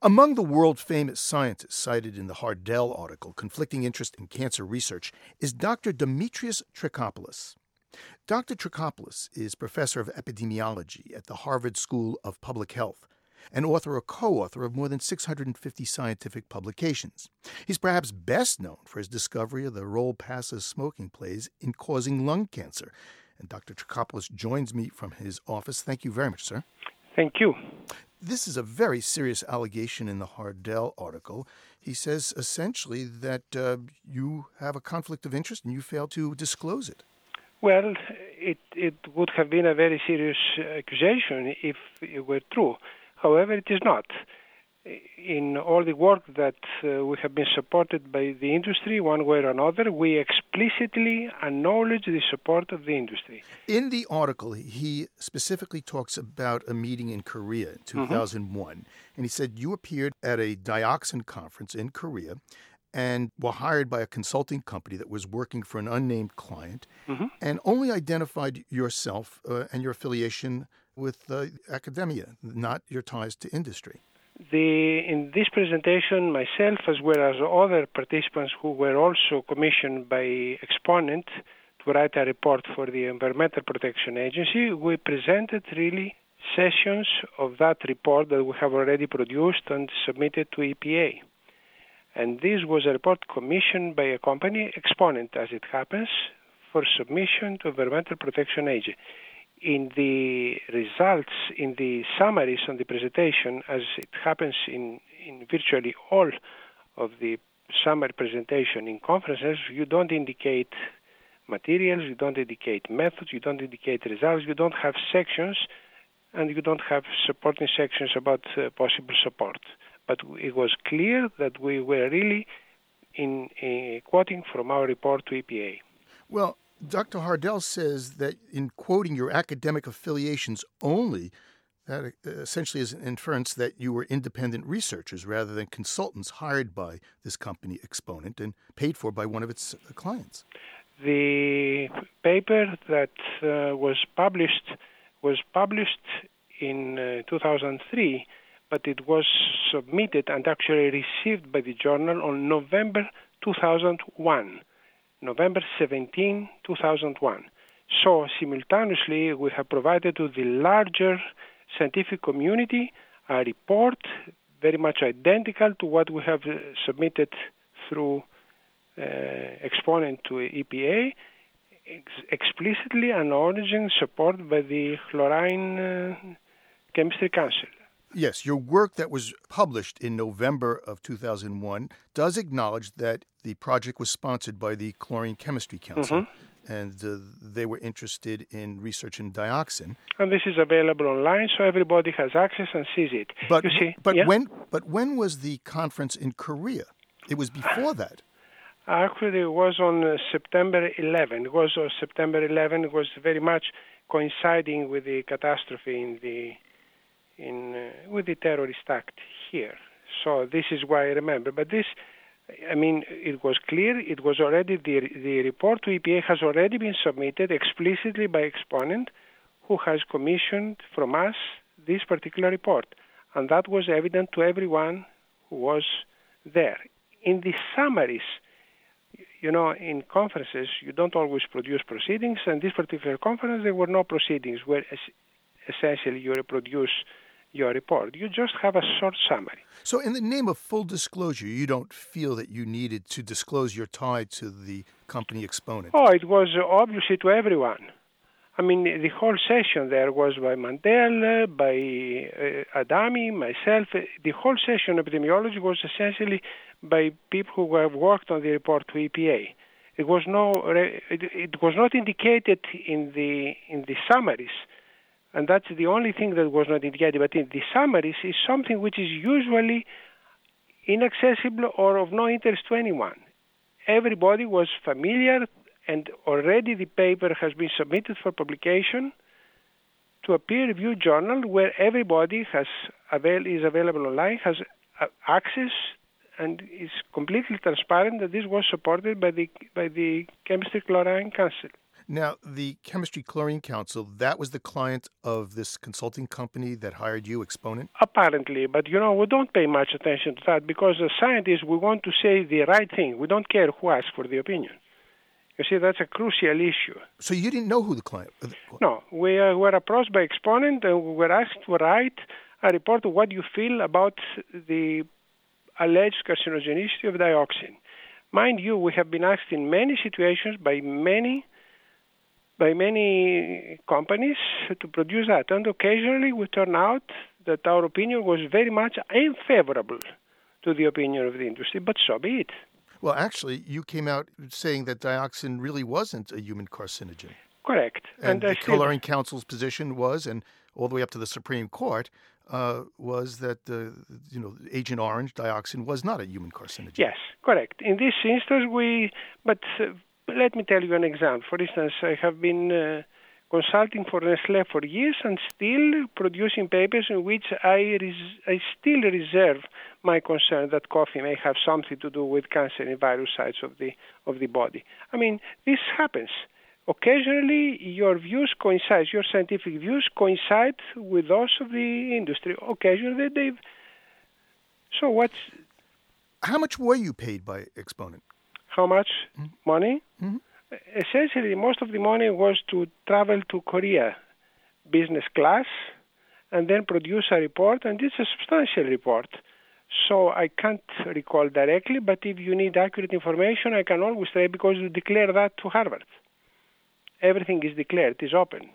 Among the world-famous scientists cited in the Hardell article, Conflicting Interest in Cancer Research, is Dr. Demetrios Trikopoulos. Dr. Trikopoulos is professor of epidemiology at the Harvard School of Public Health and author or co-author of more than 650 scientific publications. He's perhaps best known for his discovery of the role passive smoking plays in causing lung cancer. And Dr. Trikopoulos joins me from his office. Thank you very much, sir. Thank you. This is a very serious allegation in the Hardell article. He says essentially that you have a conflict of interest and you failed to disclose it. Well, it would have been a very serious accusation if it were true. However, it is not. In all the work that we have been supported by the industry, one way or another, we explicitly acknowledge the support of the industry. In the article, he specifically talks about a meeting in Korea in 2001, and he said you appeared at a dioxin conference in Korea and were hired by a consulting company that was working for an unnamed client and only identified yourself and your affiliation with academia, not your ties to industry. In this presentation, myself as well as other participants who were also commissioned by Exponent to write a report for the Environmental Protection Agency, we presented really sessions of that report that we have already produced and submitted to EPA. And this was a report commissioned by a company, Exponent as it happens, for submission to Environmental Protection Agency. In the results, in the summaries on the presentation, as it happens in virtually all of the summary presentation in conferences, you don't indicate materials, you don't indicate methods, you don't indicate results, you don't have sections, and you don't have supporting sections about possible support. But it was clear that we were really quoting from our report to EPA. Well, Dr. Hardell says that in quoting your academic affiliations only, that essentially is an inference that you were independent researchers rather than consultants hired by this company, Exponent, and paid for by one of its clients. The paper that was published in 2003, but it was submitted and actually received by the journal on November 2001. November 17, 2001. So simultaneously, we have provided to the larger scientific community a report very much identical to what we have submitted through Exponent to EPA, explicitly acknowledging support by the Chlorine Chemistry Council. Yes, your work that was published in November of 2001 does acknowledge that the project was sponsored by the Chlorine Chemistry Council, and they were interested in research in dioxin. And this is available online, so everybody has access and sees it. But, you see, when was the conference in Korea? It was before that. Actually, it was on September 11. It was very much coinciding with the catastrophe with the terrorist act here. So this is why I remember. But it was clear. It was already, the report to EPA has already been submitted explicitly by Exponent, who has commissioned from us this particular report. And that was evident to everyone who was there. In the summaries, in conferences, you don't always produce proceedings. And this particular conference, there were no proceedings where essentially you reproduce your report. You just have a short summary. So in the name of full disclosure, you don't feel that you needed to disclose your tie to the company Exponent? Oh, it was obviously to everyone. The whole session there was by Mandel, by Adami, myself. The whole session of epidemiology was essentially by people who have worked on the report to EPA. It was not indicated in the summaries. And that's the only thing that was not indicated. But in the summaries is something which is usually inaccessible or of no interest to anyone. Everybody was familiar, and already the paper has been submitted for publication to a peer-reviewed journal where everybody is available online, has access, and is completely transparent that this was supported by the Chemistry Chlorine Council. Now, the Chemistry Chlorine Council, that was the client of this consulting company that hired you, Exponent? Apparently, but we don't pay much attention to that because as scientists, we want to say the right thing. We don't care who asks for the opinion. You see, that's a crucial issue. So you didn't know who the client was? No, we were approached by Exponent and we were asked to write a report of what you feel about the alleged carcinogenicity of dioxin. Mind you, we have been asked in many situations by many companies to produce that, and occasionally we turn out that our opinion was very much unfavorable to the opinion of the industry, but so be it. Well, actually, you came out saying that dioxin really wasn't a human carcinogen. Correct. And the Chlorine Council's position was, and all the way up to the Supreme Court, was that Agent Orange, dioxin, was not a human carcinogen. Yes, correct. In this instance, let me tell you an example. For instance, I have been consulting for Nestlé for years and still producing papers in which I still reserve my concern that coffee may have something to do with cancer in various sites of the body. I mean, this happens. Occasionally, your views coincide, your scientific views coincide with those of the industry. Occasionally, So what's... How much were you paid by Exponent? How much money? Mm-hmm. Essentially, most of the money was to travel to Korea, business class, and then produce a report, and it's a substantial report. So I can't recall directly, but if you need accurate information, I can always say, because you declare that to Harvard. Everything is declared, is open.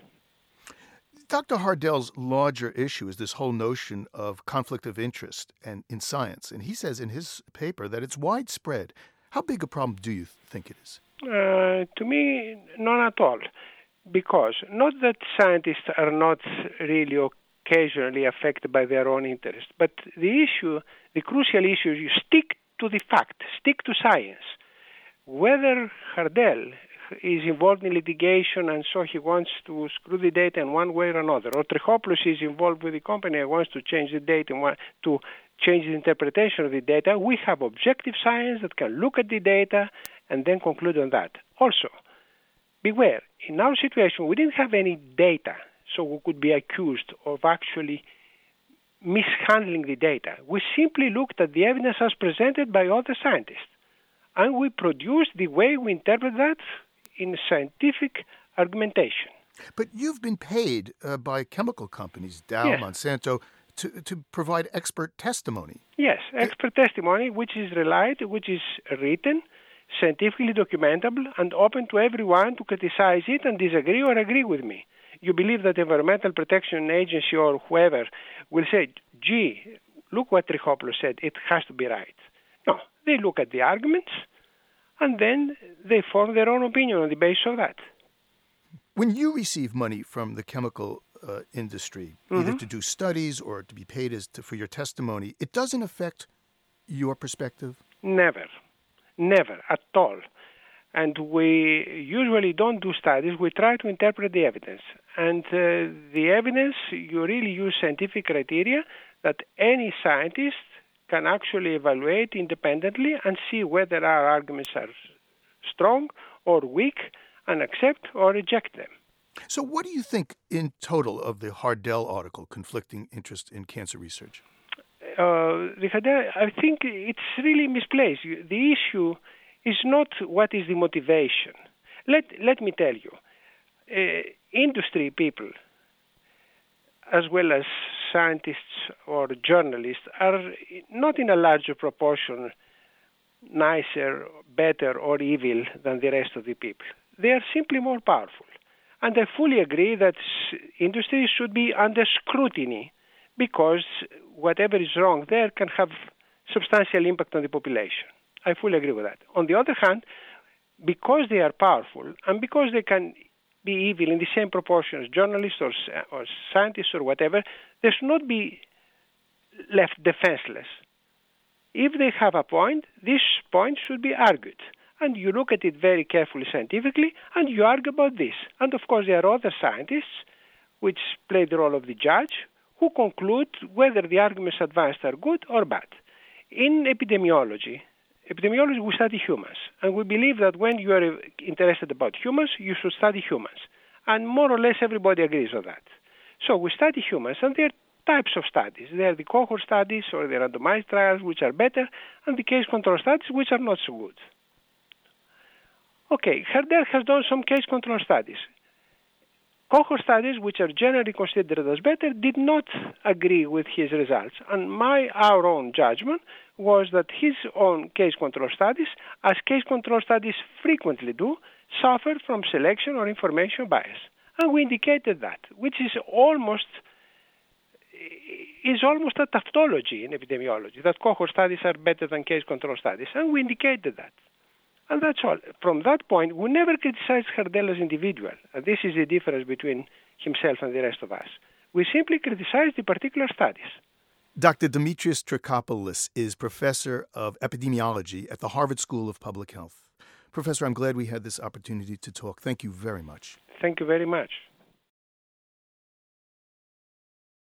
Dr. Hardell's larger issue is this whole notion of conflict of interest and in science. And he says in his paper that it's widespread. How big a problem do you think it is? To me, none at all. Because not that scientists are not really occasionally affected by their own interest, but the crucial issue is you stick to the fact, stick to science. Whether Hardell is involved in litigation and so he wants to screw the data in one way or another, or Trichopoulos is involved with the company and wants to change the data to change the interpretation of the data, we have objective science that can look at the data and then conclude on that. Also, beware, in our situation, we didn't have any data, so we could be accused of actually mishandling the data. We simply looked at the evidence as presented by other scientists, and we produced the way we interpret that in scientific argumentation. But you've been paid by chemical companies, Dow, yes. Monsanto, to provide expert testimony. Yes, expert testimony, which is written, scientifically documentable, and open to everyone to criticize it and disagree or agree with me. You believe that the Environmental Protection Agency or whoever will say, gee, look what Trichopoulos said, it has to be right. No, they look at the arguments, and then they form their own opinion on the basis of that. When you receive money from the chemical industry, either to do studies or to be paid for your testimony, it doesn't affect your perspective? Never at all. And we usually don't do studies. We try to interpret the evidence. And the evidence, you really use scientific criteria that any scientist can actually evaluate independently and see whether our arguments are strong or weak and accept or reject them. So what do you think in total of the Hardell article, Conflicting Interest in Cancer Research? I think it's really misplaced. The issue is not what is the motivation. Let me tell you, industry people, as well as scientists or journalists, are not in a larger proportion nicer, better, or evil than the rest of the people. They are simply more powerful. And I fully agree that industry should be under scrutiny because whatever is wrong there can have substantial impact on the population. I fully agree with that. On the other hand, because they are powerful and because they can be evil in the same proportion as journalists or scientists or whatever, they should not be left defenseless. If they have a point, this point should be argued. And you look at it very carefully scientifically, and you argue about this. And of course, there are other scientists, which play the role of the judge, who conclude whether the arguments advanced are good or bad. In epidemiology, epidemiology, we study humans. And we believe that when you are interested about humans, you should study humans. And more or less everybody agrees on that. So we study humans, and there are types of studies. There are the cohort studies or the randomized trials, which are better, and the case control studies, which are not so good. Okay, Herdel has done some case control studies. Cohort studies, which are generally considered as better, did not agree with his results. And our own judgment was that his own case control studies, as case control studies frequently do, suffered from selection or information bias. And we indicated that, which is almost a tautology in epidemiology, that cohort studies are better than case control studies. And we indicated that. And that's all. From that point, we never criticized Herdel as individual. And this is the difference between himself and the rest of us. We simply criticized the particular studies. Dr. Demetrios Trikopoulos is professor of epidemiology at the Harvard School of Public Health. Professor, I'm glad we had this opportunity to talk. Thank you very much. Thank you very much.